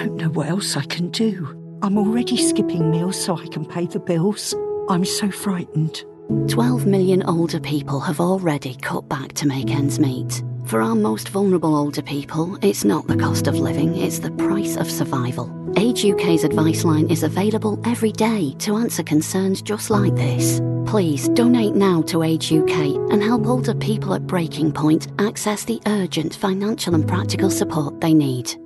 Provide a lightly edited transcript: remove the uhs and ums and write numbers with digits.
don't know what else I can do. I'm already skipping meals so I can pay the bills. I'm so frightened. 12 million older people have already cut back to make ends meet. For our most vulnerable older people, it's not the cost of living, it's the price of survival. Age UK's advice line is available every day to answer concerns just like this. Please donate now to Age UK and help older people at breaking point access the urgent financial and practical support they need.